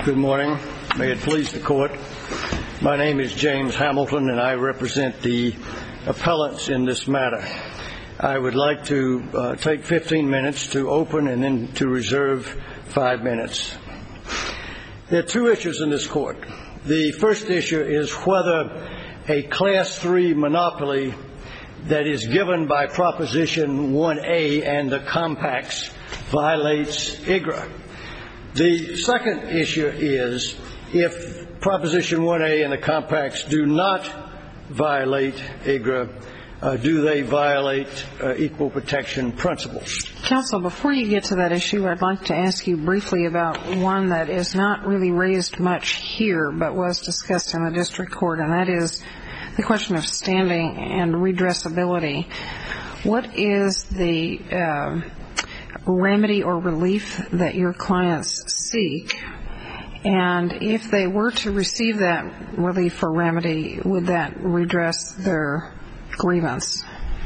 Good morning. May it please the court. My name is James Hamilton, and I represent the appellants in this matter. I would like to take 15 minutes to open and then to reserve 5 minutes. There are two issues in this court. The first issue is whether a Class 3 monopoly that is given by Proposition 1A and the compacts violates IGRA. The second issue is if Proposition 1A and the compacts do not violate IGRA, do they violate equal protection principles? Counsel, before you get to that issue, I'd like to ask you briefly about one that is not really raised much here but was discussed in the district court, and that is the question of standing and redressability. What is the remedy or relief that your clients seek? And if they were to receive that relief or remedy, would that redress their grievance?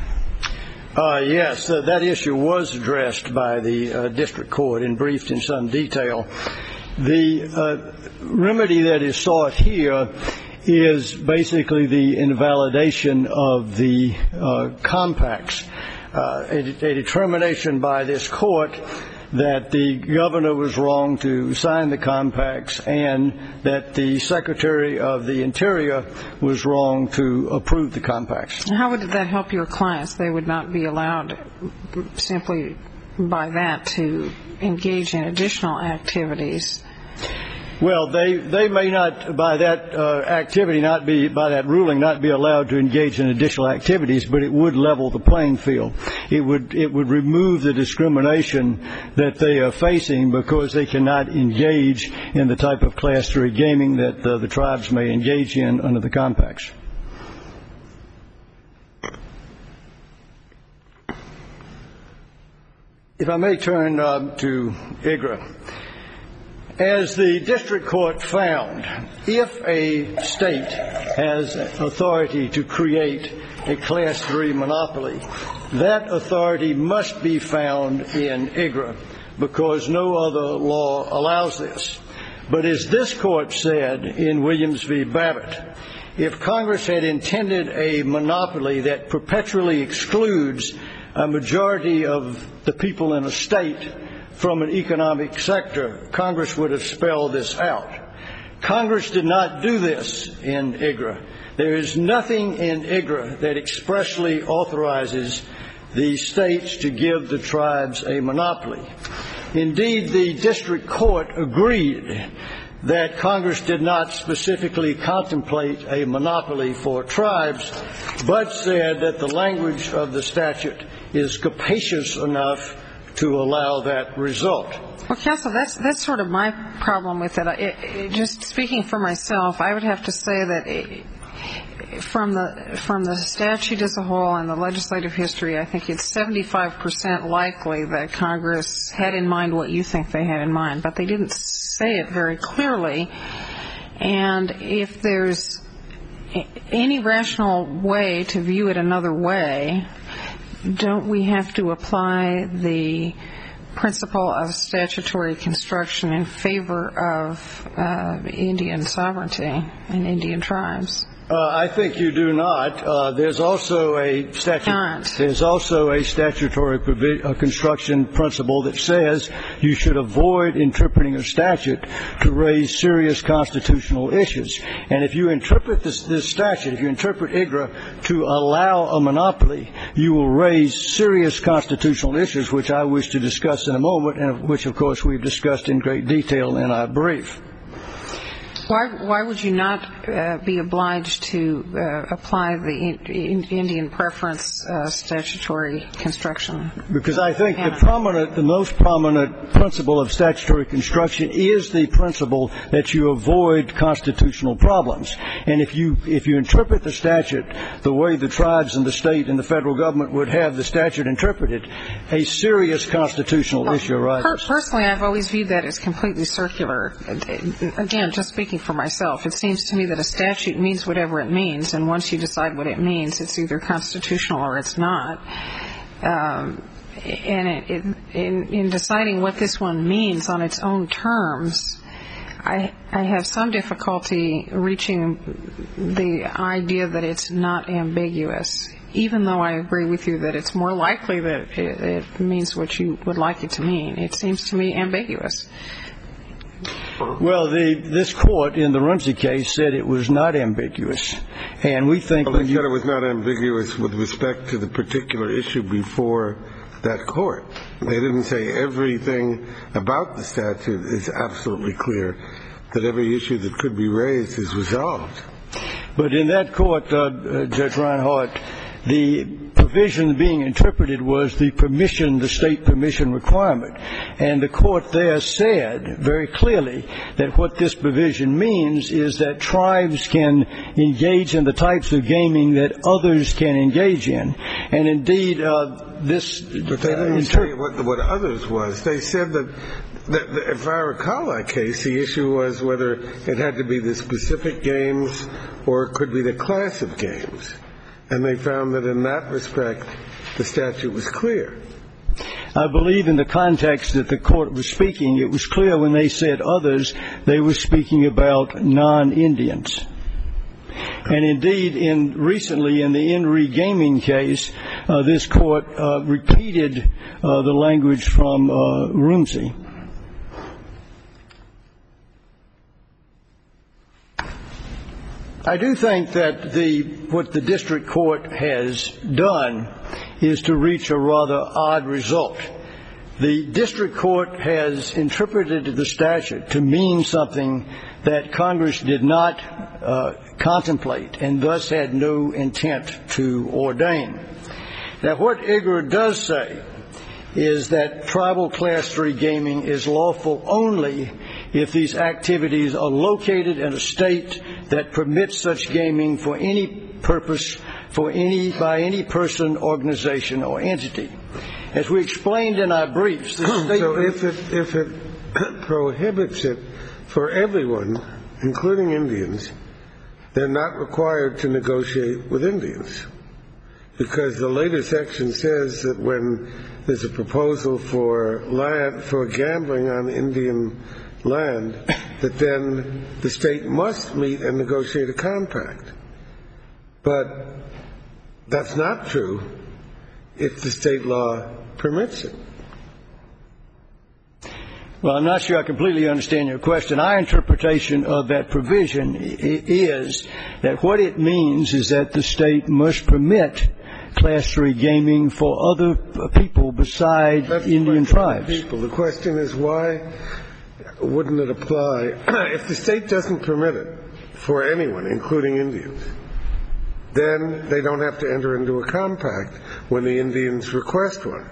Yes, that issue was addressed by the district court and briefed in some detail. The remedy that is sought here is basically the invalidation of the compacts, a determination by this court that the governor was wrong to sign the compacts and that the Secretary of the Interior was wrong to approve the compacts. How would that help your clients? They would not be allowed simply by that to engage in additional activities. Well, they may not, by that activity, not be, by that ruling, not be allowed to engage in additional activities, but it would level the playing field. It would remove the discrimination that they are facing because they cannot engage in the type of Class 3 gaming that the tribes may engage in under the compacts. If I may turn to IGRA. As the district court found, if a state has authority to create a Class 3 monopoly, that authority must be found in IGRA because no other law allows this. But as this court said in Williams v. Babbitt, if Congress had intended a monopoly that perpetually excludes a majority of the people in a state from an economic sector, Congress would have spelled this out. Congress did not do this in IGRA. There is nothing in IGRA that expressly authorizes the states to give the tribes a monopoly. Indeed, the district court agreed that Congress did not specifically contemplate a monopoly for tribes, but said that the language of the statute is capacious enough to allow that result. Well, counsel, that's sort of my problem with it. Just speaking for myself, I would have to say that from the statute as a whole and the legislative history, I think it's 75% likely that Congress had in mind what you think they had in mind, but they didn't say it very clearly. And if there's any rational way to view it another way, don't we have to apply the principle of statutory construction in favor of Indian sovereignty and Indian tribes? I think you do not. There's also a statutory construction principle that says you should avoid interpreting a statute to raise serious constitutional issues. And if you interpret this statute, if you interpret IGRA to allow a monopoly, you will raise serious constitutional issues, which I wish to discuss in a moment, and which, of course, we've discussed in great detail in our brief. Why would you not be obliged to apply the Indian preference statutory construction? Because I think the most prominent principle of statutory construction is the principle that you avoid constitutional problems. And if you interpret the statute the way the tribes and the state and the federal government would have the statute interpreted, a serious constitutional issue arises. Personally, I've always viewed that as completely circular. Again, just speaking for myself, it seems to me that a statute means whatever it means, and once you decide what it means, it's either constitutional or it's not. And in deciding what this one means on its own terms, I have some difficulty reaching the idea that it's not ambiguous, even though I agree with you that it's more likely that it means what you would like it to mean. It seems to me ambiguous. Well, this court in the Rumsey case said it was not ambiguous, and we think they said it was not ambiguous with respect to the particular issue before that court. They didn't say everything about the statute is absolutely clear, that every issue that could be raised is resolved. But in that court, Judge Reinhart, the provision being interpreted was the state permission requirement. And the court there said very clearly that what this provision means is that tribes can engage in the types of gaming that others can engage in. And indeed, this... But they didn't say what others was. They said that, if I recall that case, the issue was whether it had to be the specific games or it could be the class of games. And they found that in that respect, the statute was clear. I believe in the context that the court was speaking, it was clear when they said others, they were speaking about non-Indians. And indeed, recently in the Enri gaming case, this court repeated the language from Rumsey. I do think that what the district court has done is to reach a rather odd result. The district court has interpreted the statute to mean something that Congress did not contemplate and thus had no intent to ordain. Now, what IGRA does say is that tribal class 3 gaming is lawful only if these activities are located in a state that permits such gaming for any purpose, by any person, organization, or entity. As we explained in our briefs, the state... So if it prohibits it for everyone, including Indians, they're not required to negotiate with Indians. Because the later section says that when there's a proposal for gambling on Indian land, that then the state must meet and negotiate a compact. But that's not true if the state law permits it. Well, I'm not sure I completely understand your question. Our interpretation of that provision is that what it means is that the state must permit Class 3 gaming for other people besides Indian tribes. The question is, why wouldn't it apply if the state doesn't permit it for anyone, including Indians? Then they don't have to enter into a compact when the Indians request one.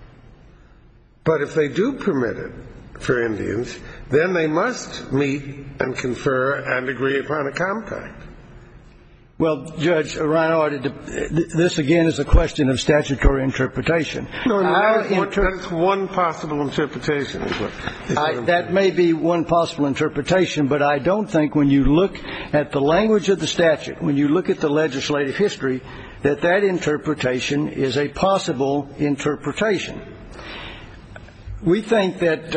But if they do permit it for Indians, then they must meet and confer and agree upon a compact. Well, Judge Reinhart, this again is a question of statutory interpretation. No, that's one possible interpretation. That may be one possible interpretation, but I don't think when you look at the language of the statute, when you look at the legislative history, that interpretation is a possible interpretation. We think that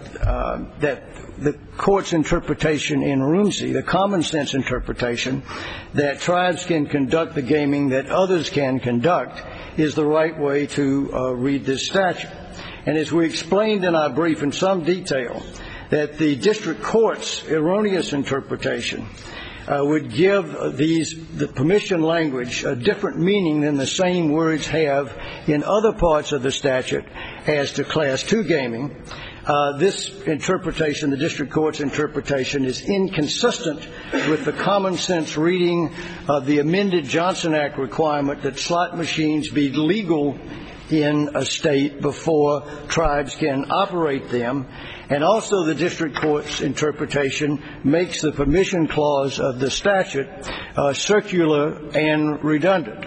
the court's interpretation in Rumsey, the common sense interpretation, that tribes can conduct the gaming that others can conduct, is the right way to read this statute. And as we explained in our brief in some detail, that the district court's erroneous interpretation would give the permission language a different meaning than the same words have in other parts of the statute as to Class 2 gaming. This interpretation, the district court's interpretation, is inconsistent with the common sense reading of the amended Johnson Act requirement that slot machines be legal in a state before tribes can operate them. And also the district court's interpretation makes the permission clause of the statute circular and redundant.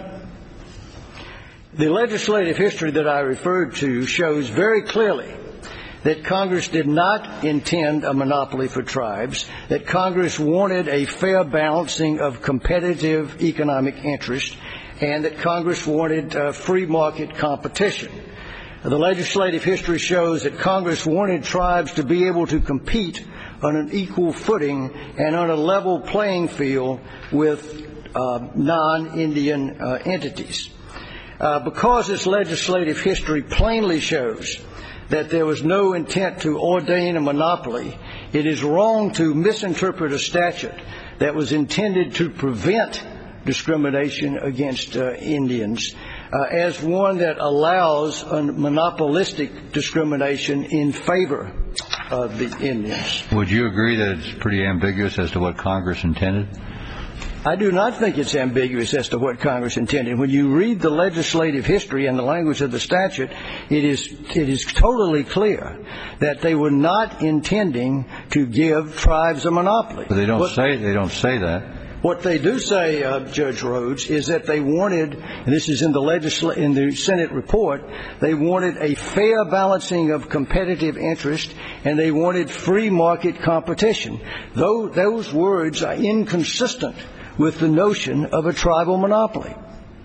The legislative history that I referred to shows very clearly that Congress did not intend a monopoly for tribes, that Congress wanted a fair balancing of competitive economic interest, and that Congress wanted free market competition. The legislative history shows that Congress wanted tribes to be able to compete on an equal footing and on a level playing field with non-Indian entities. Because its legislative history plainly shows that there was no intent to ordain a monopoly, it is wrong to misinterpret a statute that was intended to prevent discrimination against Indians as one that allows a monopolistic discrimination in favor of the Indians. Would you agree that it's pretty ambiguous as to what Congress intended? I do not think it's ambiguous as to what Congress intended. When you read the legislative history and the language of the statute, it is totally clear that they were not intending to give tribes a monopoly. But they don't say that. What they do say, Judge Rhodes, is that they wanted, and this is in the Senate report, they wanted a fair balancing of competitive interest, and they wanted free market competition. Though those words are inconsistent with the notion of a tribal monopoly.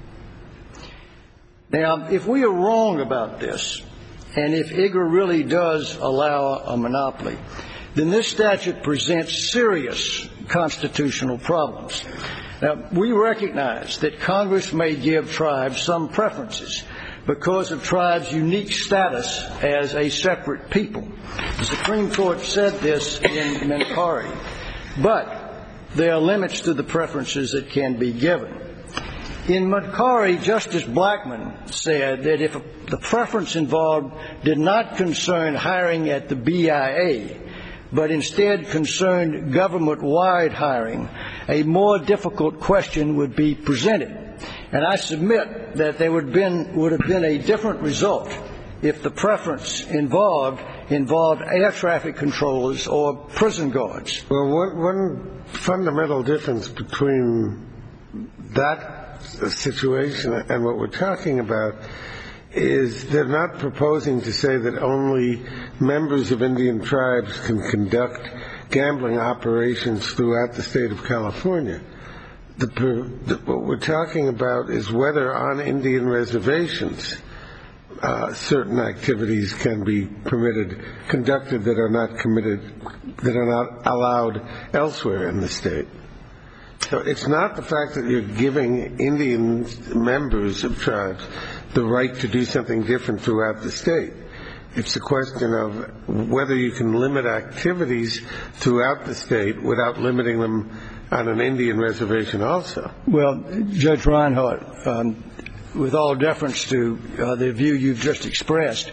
Now, if we are wrong about this, and if IGRA really does allow a monopoly, then this statute presents serious constitutional problems. Now, we recognize that Congress may give tribes some preferences because of tribes' unique status as a separate people. The Supreme Court said this in Menkari. But there are limits to the preferences that can be given. In Menkari, Justice Blackmun said that if the preference involved did not concern hiring at the BIA, but instead concerned government-wide hiring, a more difficult question would be presented. And I submit that there would have been a different result if the preference involved air traffic controllers or prison guards. Well, one fundamental difference between that situation and what we're talking about is they're not proposing to say that only members of Indian tribes can conduct gambling operations throughout the state of California. What we're talking about is whether on Indian reservations certain activities can be conducted that are not allowed elsewhere in the state. So it's not the fact that you're giving Indian members of tribes the right to do something different throughout the state. It's a question of whether you can limit activities throughout the state without limiting them on an Indian reservation also. Well, Judge Reinhart, with all deference to the view you've just expressed,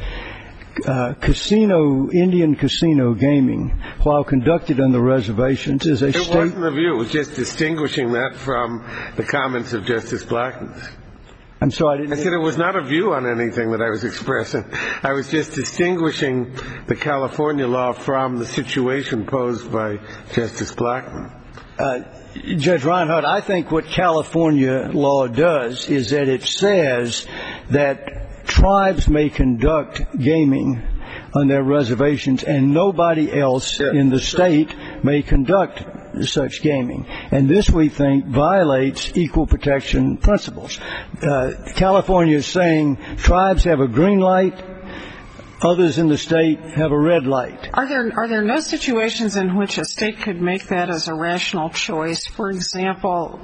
Indian casino gaming, while conducted on the reservations, is a state... It wasn't a view. It was just distinguishing that from the comments of Justice Blackmun. I'm sorry. I said it was not a view on anything that I was expressing. I was just distinguishing the California law from the situation posed by Justice Blackmun. Judge Reinhart, I think what California law does is that it says that tribes may conduct gaming on their reservations and nobody else in the state may conduct such gaming. And this, we think, violates equal protection principles. California is saying tribes have a green light, others in the state have a red light. Are there no situations in which a state could make that as a rational choice? For example,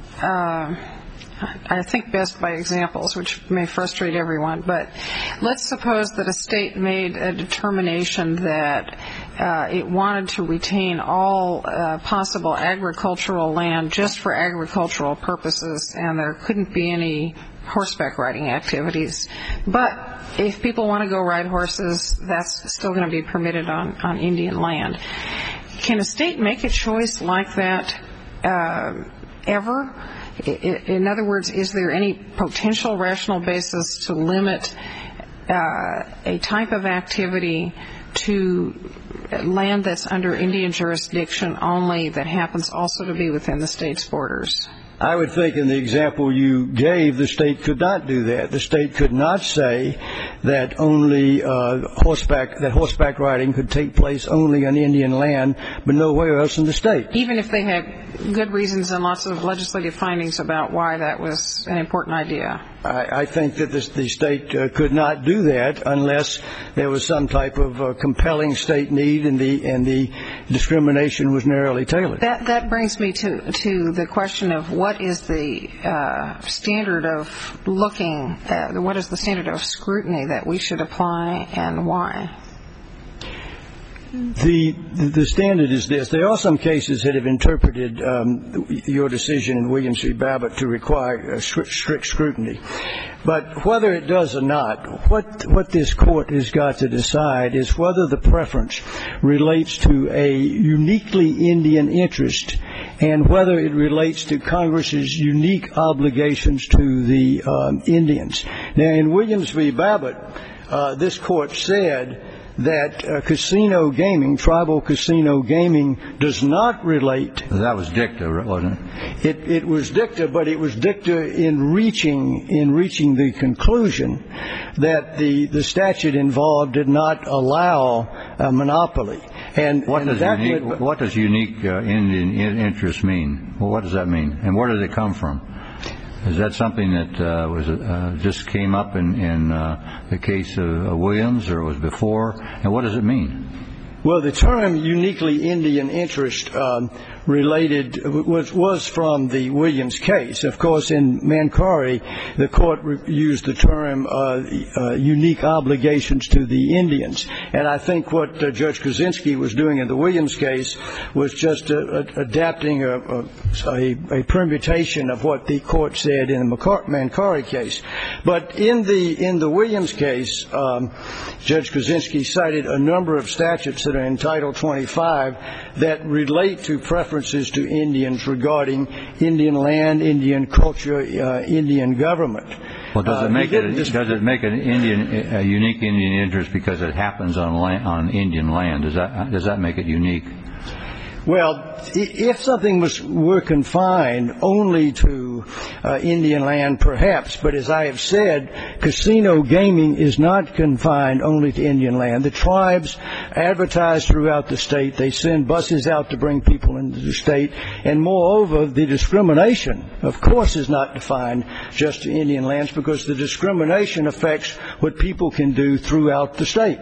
I think best by examples, which may frustrate everyone, but let's suppose that a state made a determination that it wanted to retain all possible agricultural land just for agricultural purposes, and there couldn't be any horseback riding activities. But if people want to go ride horses, that's still going to be permitted on Indian land. Can a state make a choice like that ever? In other words, is there any potential rational basis to limit a type of activity to land that's under Indian jurisdiction only that happens also to be within the state's borders? I would think in the example you gave, the state could not do that. The state could not say that only horseback riding could take place only on Indian land, but nowhere else in the state. Even if they had good reasons and lots of legislative findings about why that was an important idea. I think that the state could not do that unless there was some type of compelling state need and the discrimination was narrowly tailored. That brings me to the question of what is the standard of looking at, what is the standard of scrutiny that we should apply and why? The standard is this. There are some cases that have interpreted your decision in Williams v. Babbitt to require strict scrutiny. But whether it does or not, what this court has got to decide is whether the preference relates to a uniquely Indian interest and whether it relates to Congress's unique obligations to the Indians. Now, in Williams v. Babbitt, this court said that casino gaming, tribal casino gaming, does not relate. That was dicta, wasn't it? It was dicta, but it was dicta in reaching the conclusion that the statute involved did not allow a monopoly. And what does unique Indian interest mean? Well, what does that mean? And where did it come from? Is that something that just came up in the case of Williams, or it was before? And what does it mean? Well, the term uniquely Indian interest was from the Williams case. Of course, in Mancari, the court used the term unique obligations to the Indians. And I think what Judge Kaczynski was doing in the Williams case was just adapting a permutation of what the court said in the Mancari case. But in the Williams case, Judge Kaczynski cited a number of statutes that are in Title 25 that relate to preferences to Indians regarding Indian land, Indian culture, Indian government. Well, does it make a unique Indian interest because it happens on Indian land? Does that make it unique? Well, if something were confined only to Indian land, perhaps. But as I have said, casino gaming is not confined only to Indian land. The tribes advertise throughout the state. They send buses out to bring people into the state. And moreover, the discrimination, of course, is not defined just to Indian lands because the discrimination affects what people can do throughout the state.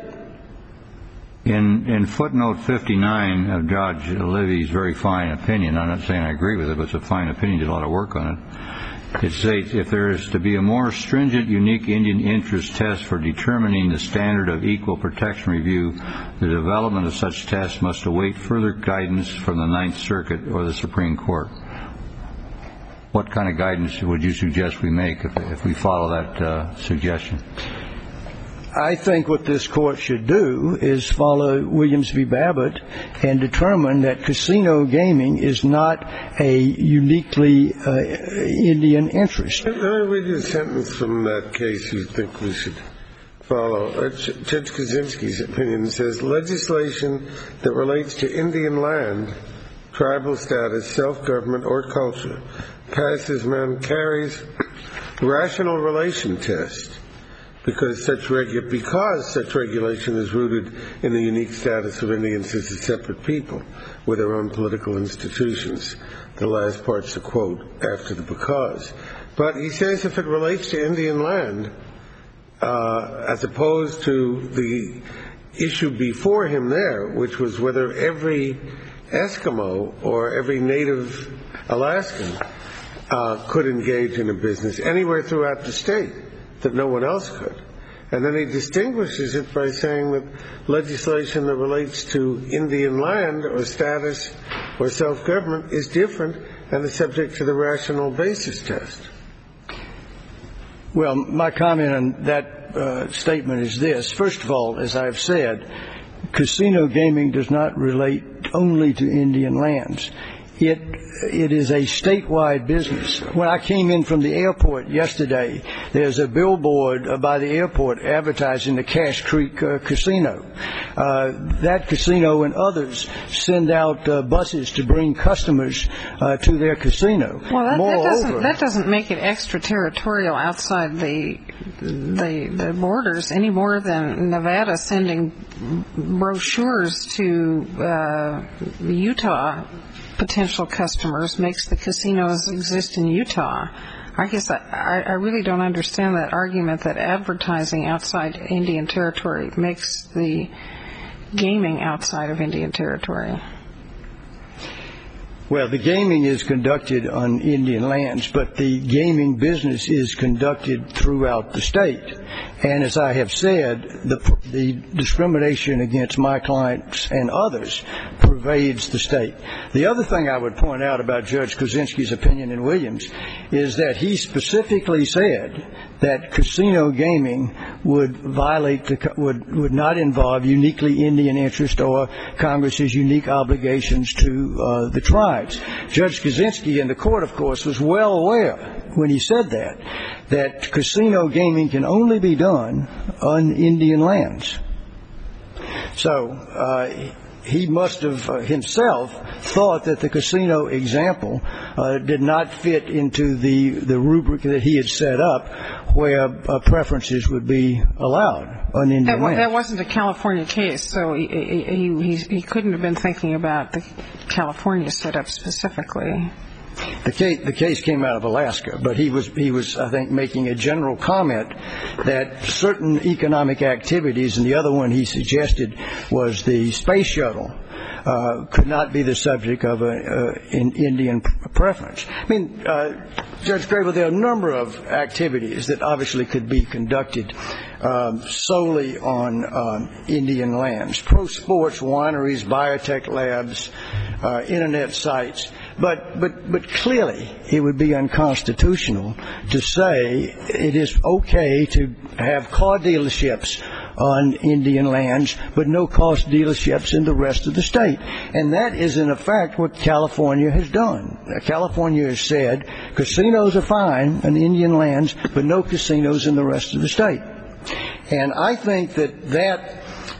In footnote 59 of Judge Levy's very fine opinion, I'm not saying I agree with it, but it's a fine opinion, did a lot of work on it. It states, if there is to be a more stringent unique Indian interest test for determining the standard of equal protection review, the development of such tests must await further guidance from the Ninth Circuit or the Supreme Court. What kind of guidance would you suggest we make if we follow that suggestion? I think what this court should do is follow Williams v. Babbitt and determine that casino gaming is not a uniquely Indian interest. Let me read you a sentence from that case you think we should follow. Judge Kaczynski's opinion says, legislation that relates to Indian land, tribal status, self-government, or culture passes Mancari's rational relation test. Because such regulation is rooted in the unique status of Indians as a separate people with their own political institutions. The last part's a quote after the because. But he says if it relates to Indian land, as opposed to the issue before him there, which was whether every Eskimo or every native Alaskan could engage in a business anywhere throughout the state that no one else could. And then he distinguishes it by saying that legislation that relates to Indian land or status or self-government is different and is subject to the rational basis test. Well, my comment on that statement is this. First of all, as I've said, casino gaming does not relate only to Indian lands. It is a statewide business. When I came in from the airport yesterday, there's a billboard by the airport advertising the Cache Creek Casino. That casino and others send out buses to bring customers to their casino. Well, that doesn't make it extraterritorial outside the borders any more than Nevada sending brochures to Utah potential customers makes the casinos exist in Utah. I guess I really don't understand that argument that advertising outside Indian territory makes the gaming outside of Indian territory. Well, the gaming is conducted on Indian lands, but the gaming business is conducted throughout the state. And as I have said, the discrimination against my clients and others pervades the state. The other thing I would point out about Judge Kuczynski's opinion in Williams is that he specifically said that casino gaming would would not involve uniquely Indian interest or Congress's unique obligations to the tribes. Judge Kuczynski in the court, of course, was well aware when he said that casino gaming can only be done on Indian lands. So he must have himself thought that the casino example did not fit into the rubric that he had set up where preferences would be allowed on Indian lands. That wasn't a California case, so he couldn't have been thinking about the California setup specifically. The case came out of Alaska, but he was I think making a general comment that certain economic activities, and the other one he suggested was the space shuttle, could not be the subject of an Indian preference. I mean, Judge Graber, there are a number of activities that obviously could be conducted solely on Indian lands: pro sports, wineries, biotech labs, internet sites. But clearly it would be unconstitutional to say it is okay to have car dealerships on Indian lands, but no car dealerships in the rest of the state. And that is, in effect, what California has done. California has said casinos are fine on Indian lands, but no casinos in the rest of the state. And I think that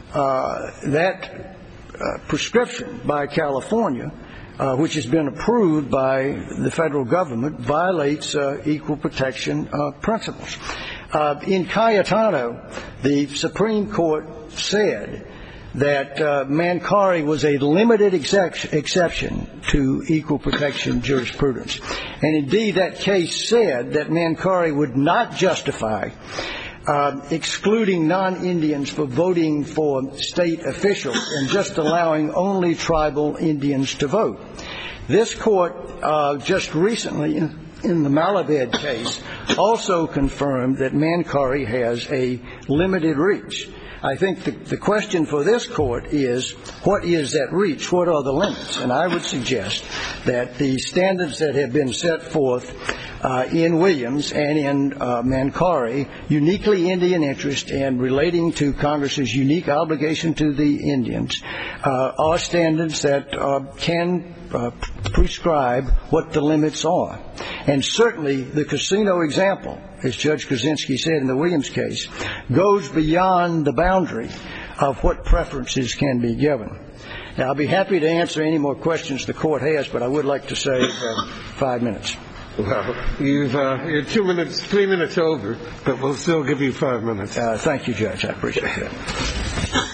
prescription by California, which has been approved by the federal government, violates equal protection principles. In Cayetano, the Supreme Court said that Mancari was a limited exception to equal protection jurisprudence. And indeed, that case said that Mancari would not justify excluding non-Indians for voting for state officials and just allowing only tribal Indians to vote. This court just recently, in the Malaved case, also confirmed that Mancari has a limited reach. I think the question for this court is, what is that reach? What are the limits? And I would suggest that the standards that have been set forth in Williams and in Mancari, uniquely Indian interest and relating to Congress's unique obligation to the Indians, are standards that can prescribe what the limits are. And certainly the casino example, as Judge Kuczynski said in the Williams case, goes beyond the boundary of what preferences can be given. Now, I'll be happy to answer any more questions the court has, but I would like to save 5 minutes. Well, you're 3 minutes over, but we'll still give you 5 minutes. Thank you, Judge. I appreciate that.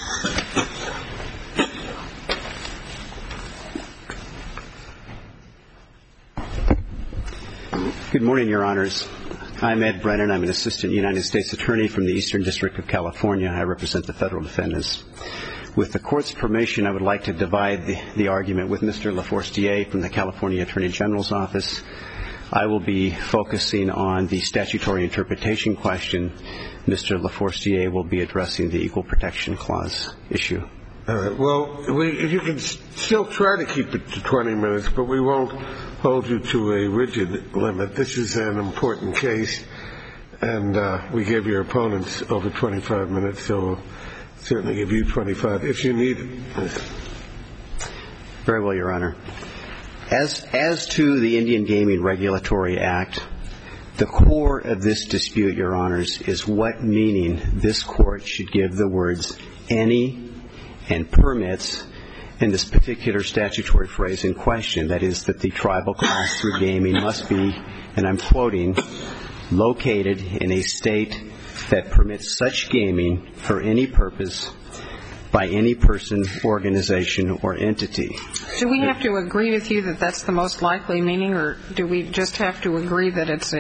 Good morning, Your Honors. I'm Ed Brennan. I'm an assistant United States attorney from the Eastern District of California. I represent the federal defendants. With the court's permission, I would like to divide the argument with Mr. Laforestier from the California Attorney General's office. I will be focusing on the statutory interpretation question. Mr. Laforestier will be addressing the Equal Protection Clause issue. All right. Well, you can still try to keep it to 20 minutes, but we won't hold you to a rigid limit. This is an important case, and we gave your opponents over 25 minutes, so we'll certainly give you 25 if you need it. Very well, Your Honor. As to the Indian Gaming Regulatory Act, the core of this dispute, Your Honors, is what meaning this court should give the words any and permits in this particular statutory phrase in question, that is, that the tribal class through gaming must be, and I'm quoting, located in a state that permits such gaming for any purpose by any person, organization, or entity. Do we have to agree with you that that's the most likely meaning, or do we just have to agree that it's a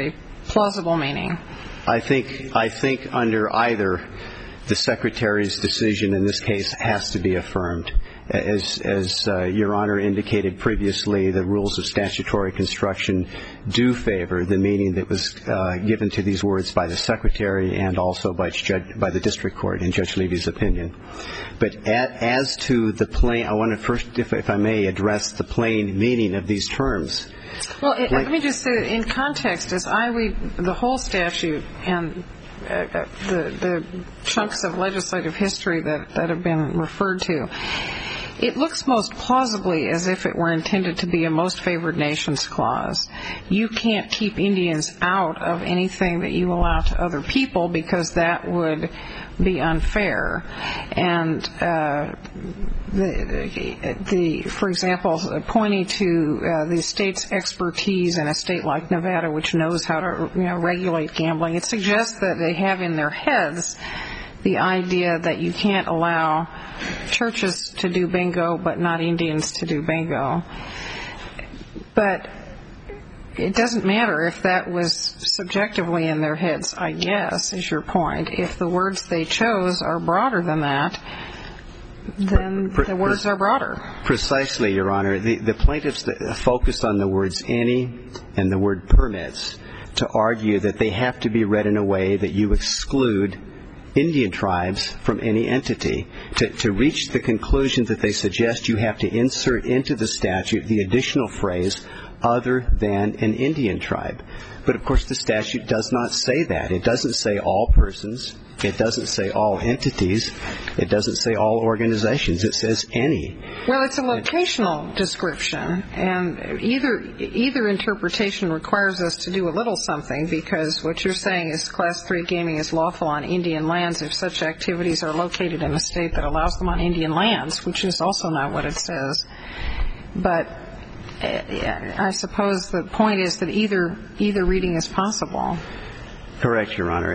plausible meaning? I think under either, the Secretary's decision in this case has to be affirmed. As Your Honor indicated previously, the rules of statutory construction do favor the meaning that was given to these words by the Secretary and also by the District Court in Judge Levy's opinion. But as to the plain, I want to first, if I may, address the plain meaning of these terms. Well, let me just say that in context, as I read the whole statute and the chunks of legislative history that have been referred to, it looks most plausibly as if it were intended to be a most favored nations clause. You can't keep Indians out of anything that you allow to other people because that would be unfair. And for example, pointing to the state's expertise in a state like Nevada, which knows how to regulate gambling, it suggests that they have in their heads the idea that you can't allow churches to do bingo but not Indians to do bingo. But it doesn't matter if that was subjectively in their heads, I guess, is your point. If the words they chose are broader than that, then the words are broader. Precisely, Your Honor. The plaintiffs focused on the words any and the word permits to argue that they have to be read in a way that you exclude Indian tribes from any entity. To reach the conclusion that they suggest, you have to insert into the statute the additional phrase, other than an Indian tribe. But of course the statute does not say that. It doesn't say all persons. It doesn't say all entities. It doesn't say all organizations. It says any. Well, it's a locational description, and either interpretation requires us to do a little something, because what you're saying is Class 3 gaming is lawful on Indian lands if such activities are located in a state that allows them on Indian lands, which is also not what it says. But I suppose the point is that either reading is possible. Correct, Your Honor.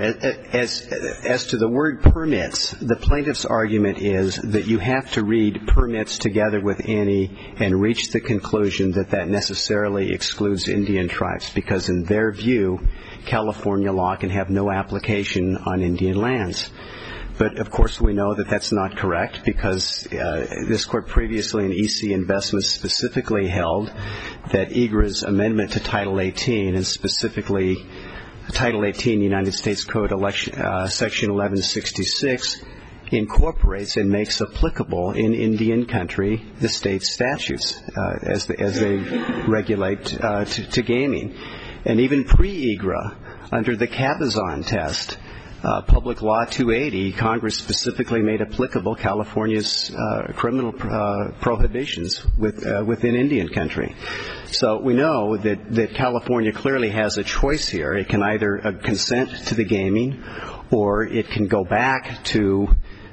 As to the word permits, the plaintiff's argument is that you have to read permits together with any and reach the conclusion that that necessarily excludes Indian tribes, because in their view, California law can have no application on Indian lands. But of course we know that that's not correct, because this court previously in EC Investments specifically held that IGRA's amendment to Title 18, and specifically Title 18 United States Code Section 1166, incorporates and makes applicable in Indian country the state's statutes as they regulate to gaming. And even pre-IGRA, under the Cabazon test, Public Law 280, Congress specifically made applicable California's criminal prohibitions within Indian country. So we know that California clearly has a choice here. It can either consent to the gaming, or it can go back to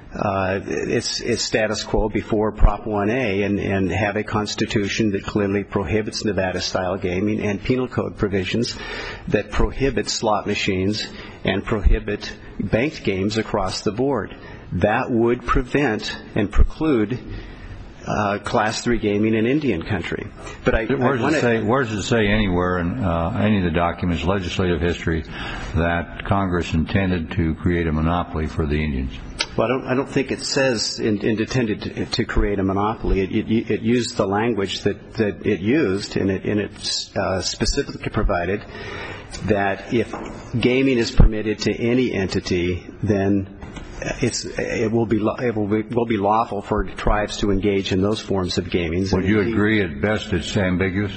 its status quo before Prop 1A and have a constitution that clearly prohibits Nevada-style gaming and penal code provisions that prohibit slot machines and prohibit banked games across the board. That would prevent and preclude Class 3 gaming in Indian country. But where does it say anywhere in any of the documents, legislative history, that Congress intended to create a monopoly for the Indians? Well, I don't think it says intended to create a monopoly. It used the language that it used, and it specifically provided that if gaming is permitted to any entity, then it will be lawful for tribes to engage in those forms of gaming. Would you agree at best it's ambiguous?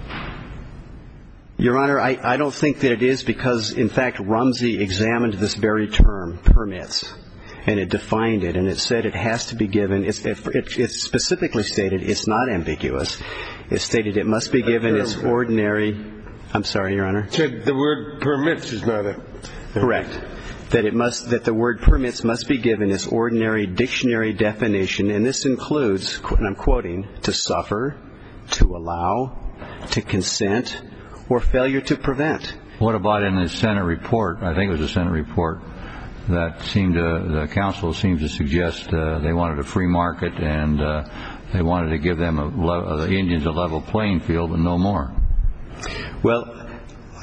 Your Honor, I don't think that it is, because in fact Rumsey examined this very term, permits, and it defined it, and it said it has to be given. It specifically stated it's not ambiguous. It stated it must be given its ordinary. I'm sorry, Your Honor. It said the word permits is not a. Correct. That the word permits must be given its ordinary dictionary definition, and this includes, and I'm quoting, to suffer, to allow, to consent, or failure to prevent. What about in the Senate report? I think it was a Senate report that the council seemed to suggest they wanted a free market, and they wanted to give them the Indians a level playing field and no more. Well,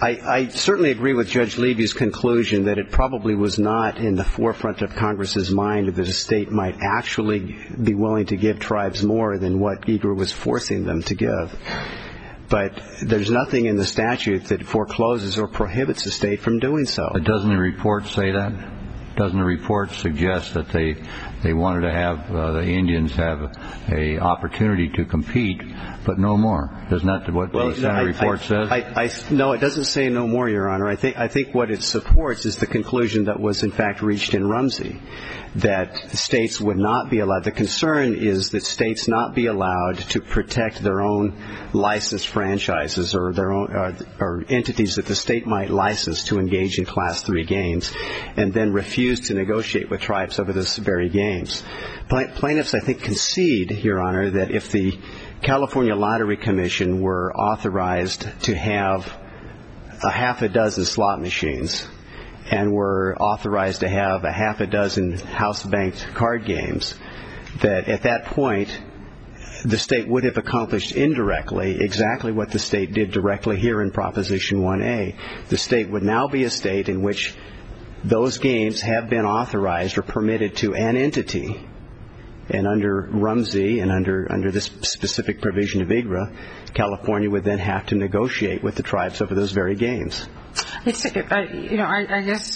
I certainly agree with Judge Levy's conclusion that it probably was not in the forefront of Congress's mind that a state might actually be willing to give tribes more than what IGRA was forcing them to give. But there's nothing in the statute that forecloses or prohibits a state from doing so. But doesn't the report say that? Doesn't the report suggest that they wanted to have the Indians have a opportunity to compete, but no more? Isn't that what the Senate report says? No, it doesn't say no more, Your Honor. I think what it supports is the conclusion that was in fact reached in Rumsey, that states would not be allowed. The concern is that states not be allowed to protect their own licensed franchises or their own or entities that the state might license to engage in Class III games, and then refuse to negotiate with tribes over those very games. Plaintiffs, I think, concede, Your Honor, that if the California Lottery Commission were authorized to have a half a dozen slot machines and were authorized to have a half a dozen house-banked card games, that at that point the state would have accomplished indirectly exactly what the state did directly here in Proposition 1A. The state would now be a state in which those games have been authorized or permitted to an entity. And under Rumsey and under this specific provision of IGRA, California would then have to negotiate with the tribes over those very games. I guess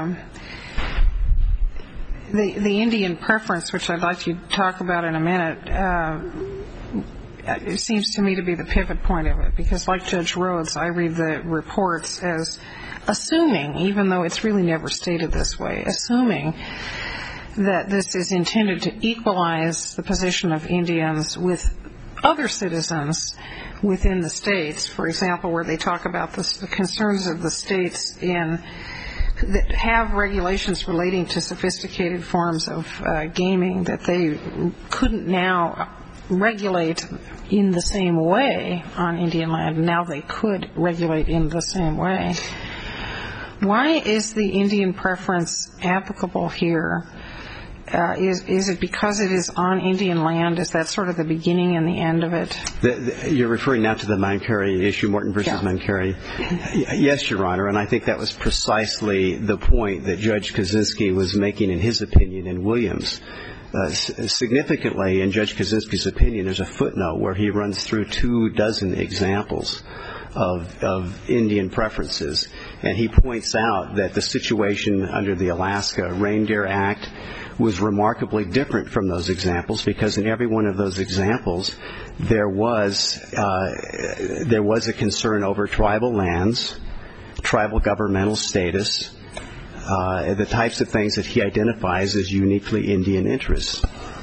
the Indian preference, which I'd like you to talk about in a minute, it seems to me to be the pivot point of it, because like Judge Rhodes, I read the reports as assuming, even though it's really never stated this way, assuming that this is intended to equalize the position of Indians with other citizens within the states. For example, where they talk about the concerns of the states that have regulations relating to sophisticated forms of gaming that they couldn't now regulate in the same way on Indian land. Now they could regulate in the same way. Why is the Indian preference applicable here? Is it because it is on Indian land? Is that sort of the beginning and the end of it? You're referring now to the Mancari issue, Morton versus Mancari. Yes, Your Honor, and I think that was precisely the point that Judge Kaczynski was making in his opinion in Williams. Significantly, in Judge Kaczynski's opinion, there's a footnote where he runs through 24 examples of Indian preferences, and he points out that the situation under the Alaska Reindeer Act was remarkably different from those examples, because in every one of those examples there was a concern over tribal lands, tribal governmental status, the types of things that he identifies as uniquely Indian interests.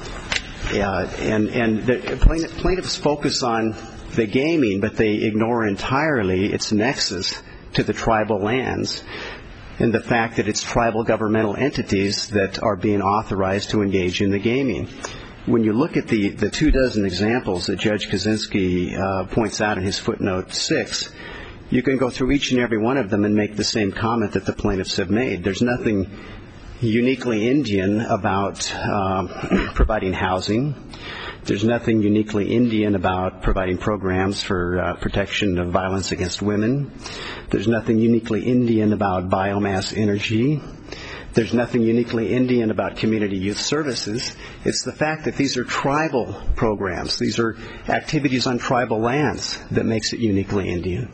And the plaintiffs focus on the gaming, but they ignore entirely its nexus to the tribal lands and the fact that it's tribal governmental entities that are being authorized to engage in the gaming. When you look at the 24 examples that Judge Kaczynski points out in his footnote 6, you can go through each and every one of them and make the same comment that the plaintiffs have made. There's nothing uniquely Indian about providing housing. There's nothing uniquely Indian about providing programs for protection of violence against women. There's nothing uniquely Indian about biomass energy. There's nothing uniquely Indian about community youth services. It's the fact that these are tribal programs. These are activities on tribal lands that makes it uniquely Indian.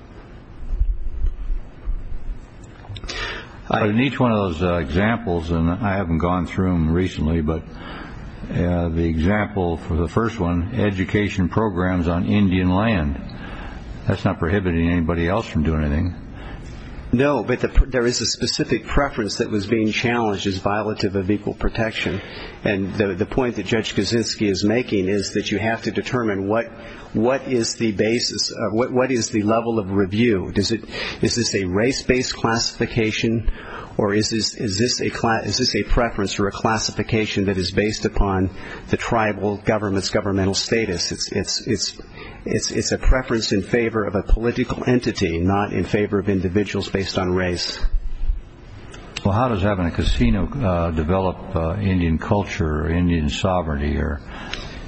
In each one of those examples, and I haven't gone through them recently, but the example for the first one, education programs on Indian land, that's not prohibiting anybody else from doing anything. No, but there is a specific preference that was being challenged as violative of equal protection. And the point that Judge Kaczynski is making is that you have to determine what is the basis, what is the level of review. Is this a race-based classification, or is this a preference or a classification that is based upon the tribal government's governmental status? It's a preference in favor of a political entity, not in favor of individuals based on race. Well, how does having a casino develop Indian culture or Indian sovereignty?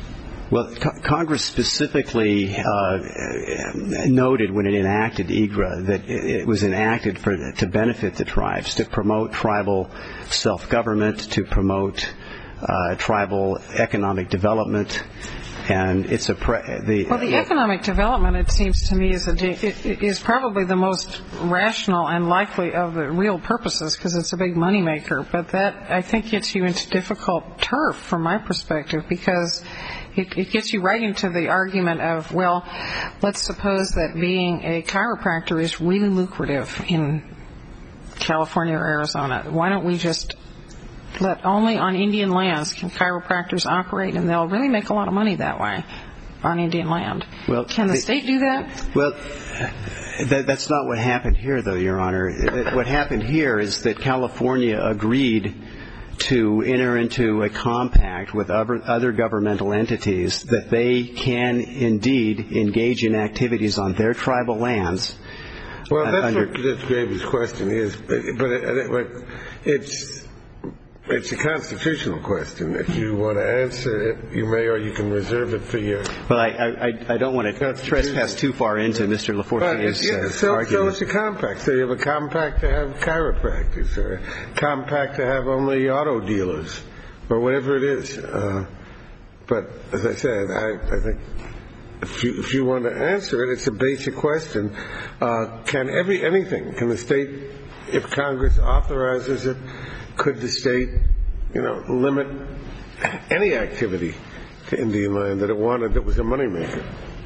Well, Congress specifically noted when it enacted IGRA that it was enacted to benefit the tribes, to promote tribal self-government, to promote tribal economic development. And it's the economic development, it seems to me, is probably the most rational and likely of the real purposes, because it's a big moneymaker. But that, I think, gets you into difficult turf from my perspective, because it gets you right into the argument of, well, let's suppose that being a chiropractor is really lucrative in California or Arizona. Why don't we just let only on Indian lands can chiropractors operate, and they'll really make a lot of money that way on Indian land. Well, can the state do that? Well, that's not what happened here, though, Your Honor. What happened here is that California agreed to enter into a compact with other governmental entities that they can indeed engage in activities on their tribal lands. Well, that's what Judge Graves' question is, but it's a constitutional question. If you want to answer it, you may, or you can reserve it for your... Well, I don't want to trespass too far into Mr. Lafortier's argument. So it's a compact. So you have a compact to have chiropractors, or a compact to have only auto dealers, or whatever it is. But as I said, I think if you want to answer it, it's a basic question. Can the state, if Congress authorizes it, could the state, limit any activity to Indian land that it wanted that was a moneymaker?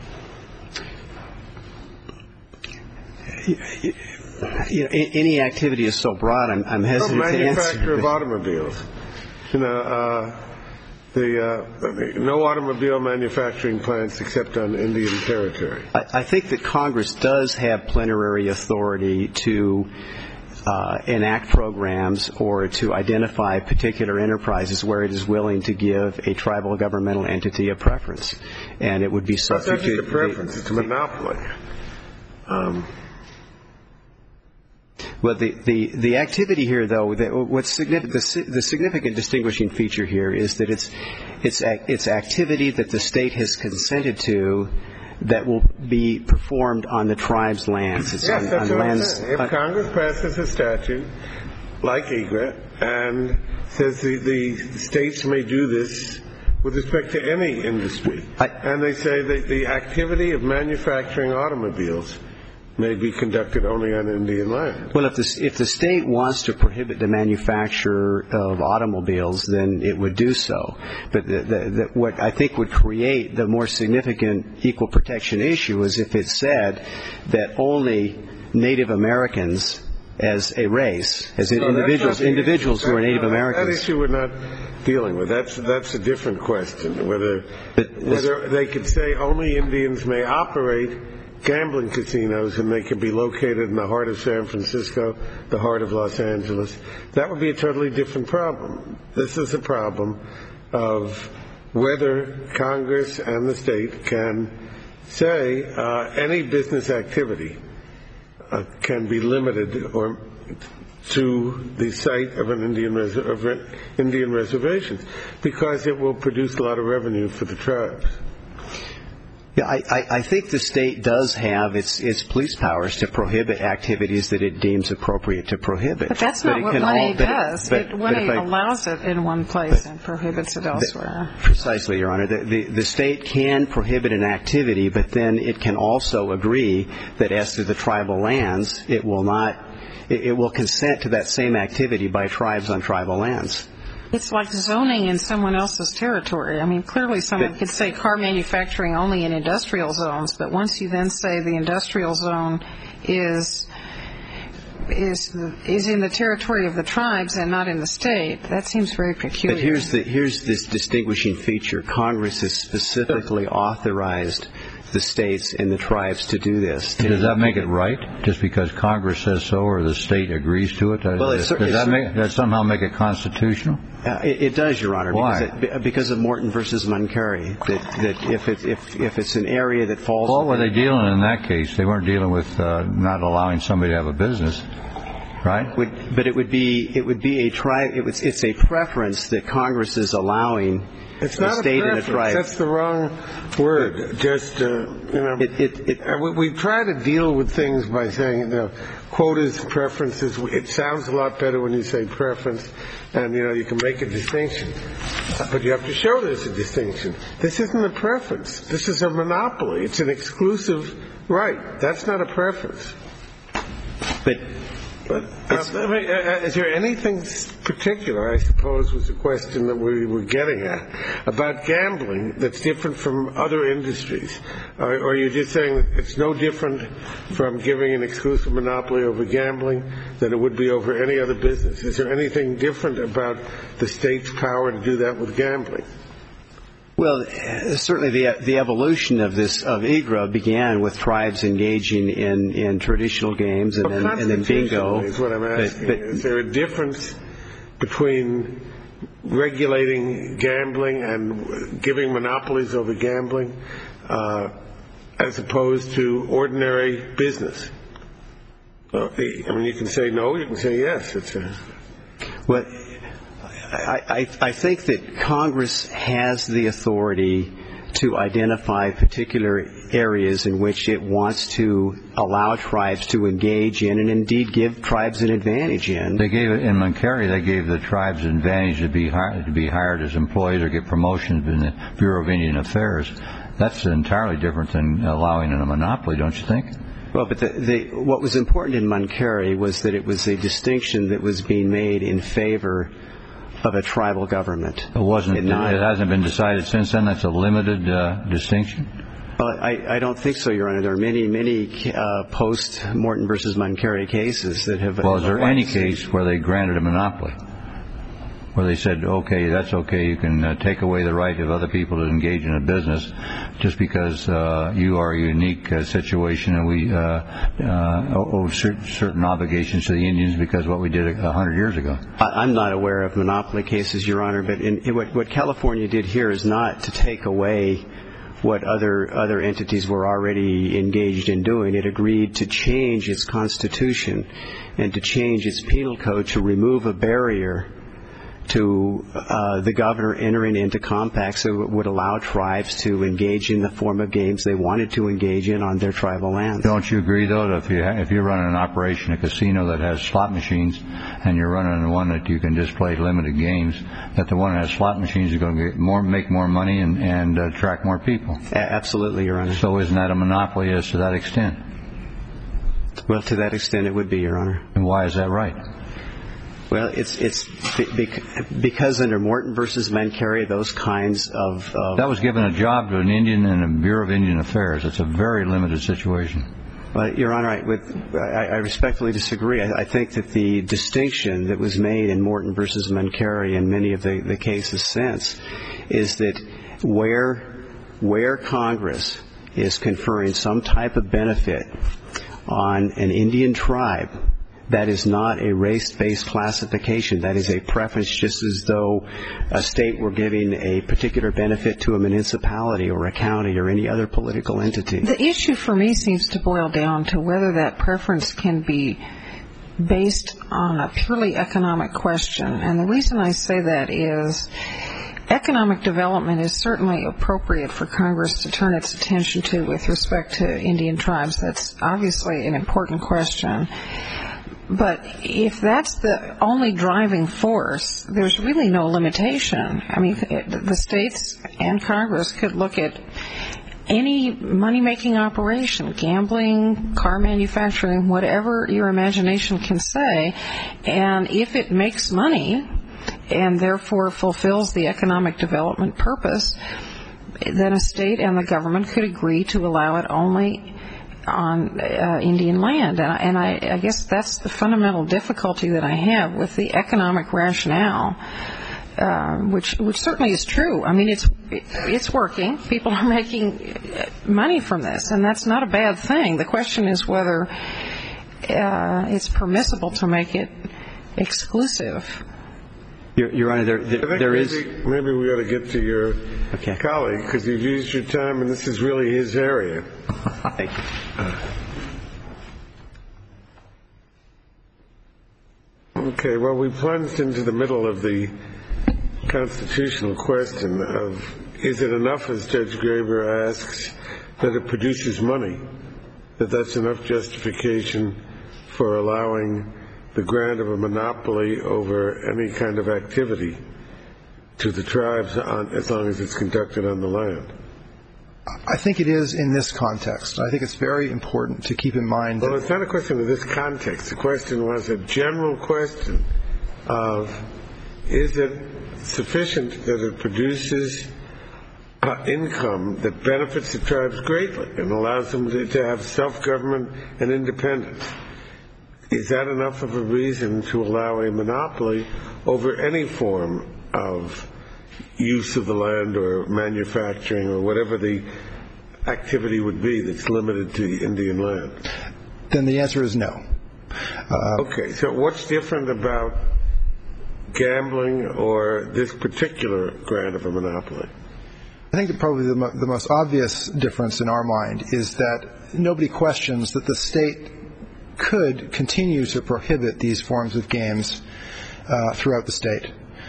Any activity is so broad, I'm hesitant to answer. Manufacture of automobiles. No automobile manufacturing plants except on Indian territory. I think that Congress does have plenary authority to enact programs or to identify particular enterprises where it is willing to give a tribal governmental entity a preference, and it would be subject to... That's not a preference, it's a monopoly. Well, the activity here, though, the significant distinguishing feature here is that it's activity that the state has consented to that will be performed on the tribe's lands. Yes, that's what I'm saying. If Congress passes a statute like IGRA and says the states may do this with respect to any industry, and they say that the activity of manufacturing automobiles may be conducted only on Indian land. Well, if the state wants to prohibit the manufacture of automobiles, then it would do so. But what I think would create the more significant equal protection issue is if it said that only Native Americans as a race, as individuals who are Native Americans. That issue we're not dealing with. That's a different question. Whether they could say only Indians may operate gambling casinos and they could be located in the heart of San Francisco, the heart of Los Angeles, that would be a totally different problem. This is a problem of whether Congress and the state can say any business activity can be limited or to the site of an Indian reservation, because it will produce a lot of revenue for the tribes. Yeah, I think the state does have its police powers to prohibit activities that it deems appropriate to prohibit. But that's not what 1A does. 1A allows it in one place and prohibits it elsewhere. Precisely, Your Honor. The state can prohibit an activity, but then it can also agree that as to the tribal lands, it will consent to that same activity by tribes on tribal lands. It's like zoning in someone else's territory. I mean, clearly someone could say car manufacturing only in industrial zones, but once you then say the industrial zone is in the territory of the tribes and not in the state, that seems very peculiar. But here's this distinguishing feature. Congress has specifically authorized the states and the tribes to do this. Does that make it right, just because Congress says so or the state agrees to it? Well, does that somehow make it constitutional? It does, Your Honor. Why? Because of Morton versus Munkari, that if it's an area that falls... What were they dealing in that case? They weren't dealing with not allowing somebody to have a business. right? But it would be a tribe. It's a preference that Congress is allowing. It's not a preference. That's the wrong word. Just we try to deal with things by saying quotas, preferences. It sounds a lot better when you say preference, and you can make a distinction. But you have to show there's a distinction. This isn't a preference. This is a monopoly. It's an exclusive right. That's not a preference. But is there anything particular, I suppose, was the question that we were getting at, about gambling that's different from other industries? Or are you just saying that it's no different from giving an exclusive monopoly over gambling than it would be over any other business? Is there anything different about the state's power to do that with gambling? Well, certainly the evolution of IGRA began with tribes engaging in traditional games and then bingo. Is what I'm asking. Is there a difference between regulating gambling and giving monopolies over gambling as opposed to ordinary business? You can say no, you can say yes. Well, I think that Congress has the authority to identify particular areas in which it wants to allow tribes to engage in and indeed give tribes an advantage in. They gave it in Montgomery. They gave the tribes an advantage to be hired as employees or get promotions in the Bureau of Indian Affairs. That's entirely different than allowing a monopoly, don't you think? Well, but what was important in Montgomery was that it was a distinction that was being made in favor of a tribal government. It hasn't been decided since then. That's a limited distinction. Well, I don't think so, Your Honor. There are many post Morton versus Montgomery cases that have. Well, is there any case where they granted a monopoly, where they said, okay, that's okay, you can take away the right of other people to engage in a business just because you are a unique situation and we owe certain obligations to the Indians because of what we did 100 years ago? I'm not aware of monopoly cases, Your Honor, but what California did here is not to take away what other entities were already engaged in doing. It agreed to change its constitution and to change its penal code to remove a barrier to the governor entering into compacts that would allow tribes to engage in the form of games they wanted to engage in on their tribal lands. Don't you agree, though, that if you're running an operation, a casino that has slot machines, and you're running one that you can just play limited games, that the one that has slot machines is going to make more money and attract more people? Absolutely, Your Honor. So isn't that a monopoly as to that extent? Well, to that extent it would be, Your Honor. And why is that right? Well, it's because under Morton versus Montgomery, those kinds of... That was given a job to an Indian in the Bureau of Indian Affairs. It's a very limited situation. Well, Your Honor, I respectfully disagree. I think that the distinction that was made in Morton versus Montgomery and many of the cases since is that where Congress is conferring some type of benefit on an Indian tribe, that is not a race-based classification. That is a preference, just as though a state were giving a particular benefit to a municipality or a county or any other political entity. The issue for me seems to boil down to whether that preference can be based on a purely economic question. And the reason I say that is economic development is certainly appropriate for Congress to turn its attention to with respect to Indian tribes. That's obviously an important question. But if that's the only driving force, there's really no limitation. I mean, the states and Congress could look at any money-making operation, gambling, car manufacturing, whatever your imagination can say, and if it makes money and therefore fulfills the economic development purpose, then a state and the government could agree to allow it only on Indian land. And I guess that's the fundamental difficulty that I have with the economic rationale, which certainly is true. I mean, it's working. People are making money from this, and that's not a bad thing. The question is whether it's permissible to make it exclusive. Your Honor, there is... Maybe we ought to get to your colleague, because you've used your time, and this is really his area. Thank you. Okay, well, we plunged into the middle of the constitutional question of, is it enough, as Judge Graber asks, that it produces money, that that's enough justification for allowing the grant of a monopoly over any kind of activity to the tribes as long as it's conducted on the land? I think it is in this context. I think it's very important to keep in mind that... Well, it's not a question of this context. The question was a general question of, is it sufficient that it produces income that benefits the tribes greatly and allows them to have self-government and independence? Is that enough of a reason to allow a monopoly over any form of use of the land or manufacturing or whatever the activity would be that's limited to the Indian land? Then the answer is no. Okay, so what's different about gambling or this particular grant of a monopoly? I think that probably the most obvious difference in our mind is that nobody questions that the state could continue to prohibit these forms of games throughout the state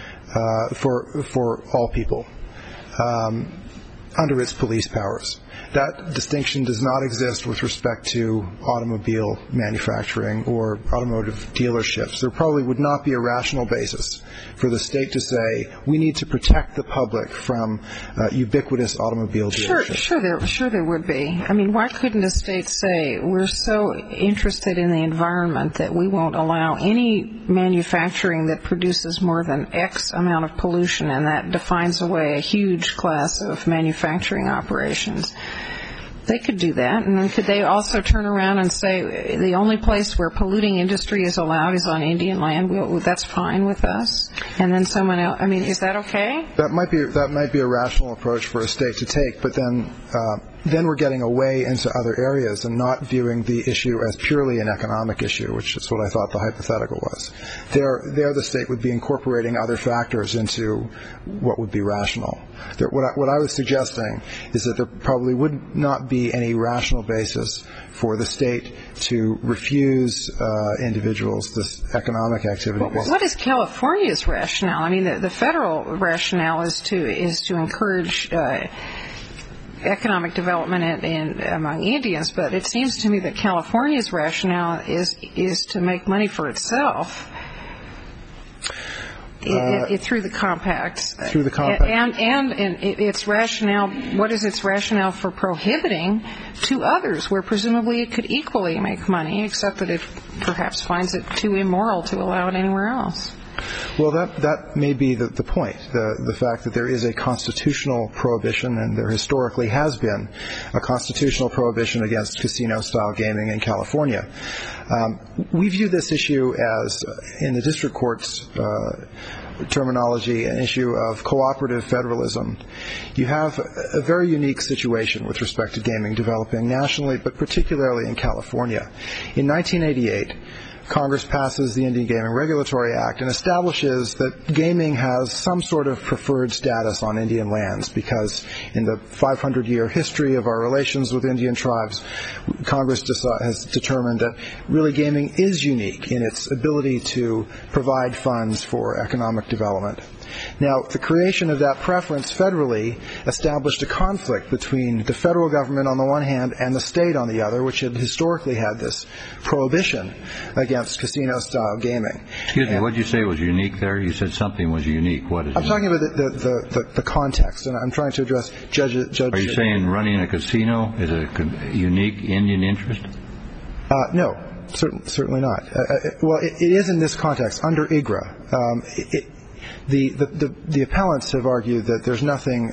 for all people under its police powers. That distinction does not exist with respect to automobile manufacturing or automotive dealerships. There probably would not be a rational basis for the state to say, we need to protect the public from ubiquitous automobile dealerships. Sure there would be. I mean, why couldn't a state say, we're so interested in the environment that we won't allow any manufacturing that produces more than X amount of pollution, and that defines away a huge class of manufacturing operations? They could do that, and then could they also turn around and say the only place where polluting industry is allowed is on Indian land? That's fine with us. And then someone else. I mean, is that okay? That might be a rational approach for a state to take, but then we're getting away into other areas and not viewing the issue as purely an economic issue, which is what I thought the hypothetical was. There the state would be incorporating other factors into what would be rational. What I was suggesting is that there probably would not be any rational basis for the state to refuse individuals this economic activity. What is California's rationale? I mean, the federal rationale is to encourage economic development among Indians, but it seems to me that California's rationale is to make money for itself through the compact. Through the compact. And its rationale, what is its rationale for prohibiting to others, where presumably it could equally make money, except that it perhaps finds it too immoral to allow it anywhere else? Well, that may be the point, the fact that there is a constitutional prohibition, and there historically has been a constitutional prohibition against casino-style gaming in California. We view this issue as, in the district court's terminology, an issue of cooperative federalism. You have a very unique situation with respect to gaming developing nationally, but particularly in California. In 1988, Congress passes the Indian Gaming Regulatory Act and establishes that gaming has some sort of preferred status on Indian lands, because in the 500-year history of our relations with Indian tribes, Congress has determined that really gaming is unique in its ability to provide funds for economic development. Now, the creation of that preference federally established a conflict between the federal government on the one hand and the state on the other, which had historically had this prohibition against casino-style gaming. Excuse me, what did you say was unique there? You said something was unique. What is it? I'm talking about the context, and I'm trying to address Judge. Are you saying running a casino is a unique Indian interest? No, certainly not. Well, it is in this context, under IGRA. The appellants have argued that there's nothing,